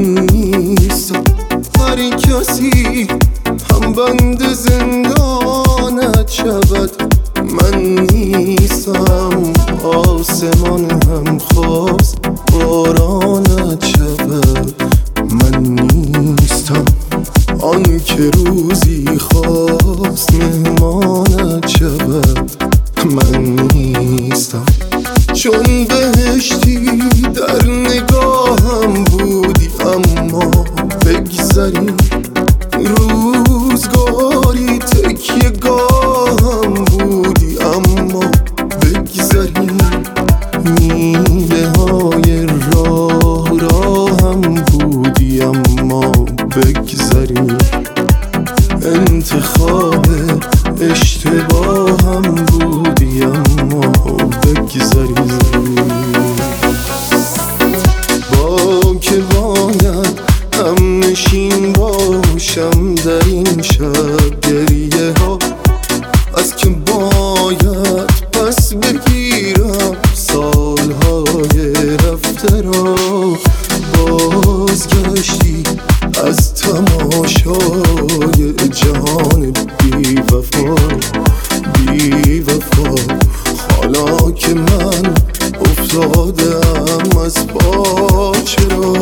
نیستم. هر کسی هم بند زندانت شود، من نیستم. آسمان هم خواست بارانت شود، من نیستم. آن که روزی خواست مهمانت شود، من نیستم. چون بهشتی در نگاهم بودی، اما بگذری روزگاری تکیه گاهم بودی، اما بگذری میوه های راهم بودی، اما بگذری انتخاب اشتباهم بودی، اما بگذری. با که باید هم نشین باشم در این شب گریه ها، از که باید پس بگیرم سالهای رفته را. بازگشتی از تماشای جهان بی وفا، بی وفا. حالا که من افتادم از پا، چرا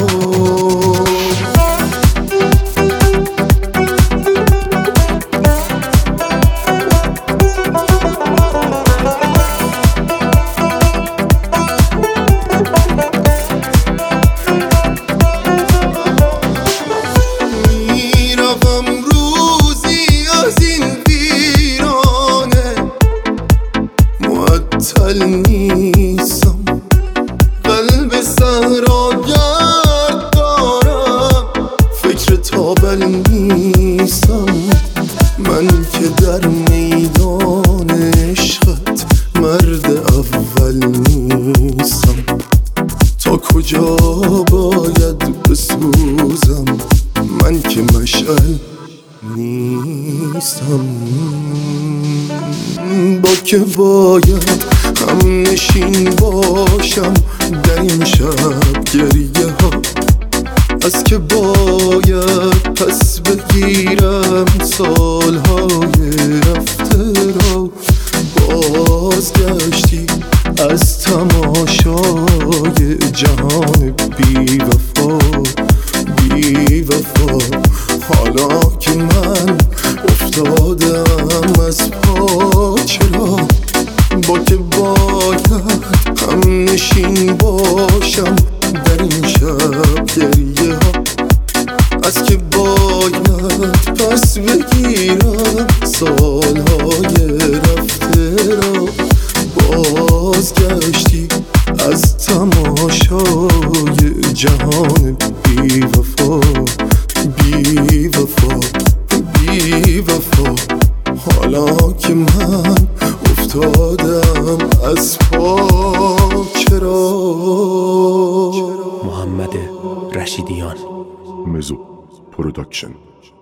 معطل نیستم. قلب صحراگرد دارم، فکر تابل نیستم. من که در میدان عشقت مرد اول نیستم. تا کجا باید بسوزم، من که مشعل نیستم. با که باید هم نشین باشم در این شب گریه ها، از که باید پس بگیرم سالهای رفته را. بازگشتی از تماشای جهان بی وفا، بی وفا. حالا که من افتادم از پا، چرا با که باید هم نشین باشم در این شب گریه ها، از که باید پس بگیرم سالهای رفته را. بازگشتی از تماشای جهان بی وفا، بی وفا، بی وفا. حالا که من افتادم از پا، چرا محمد رشیدیان مزو پروداکشن.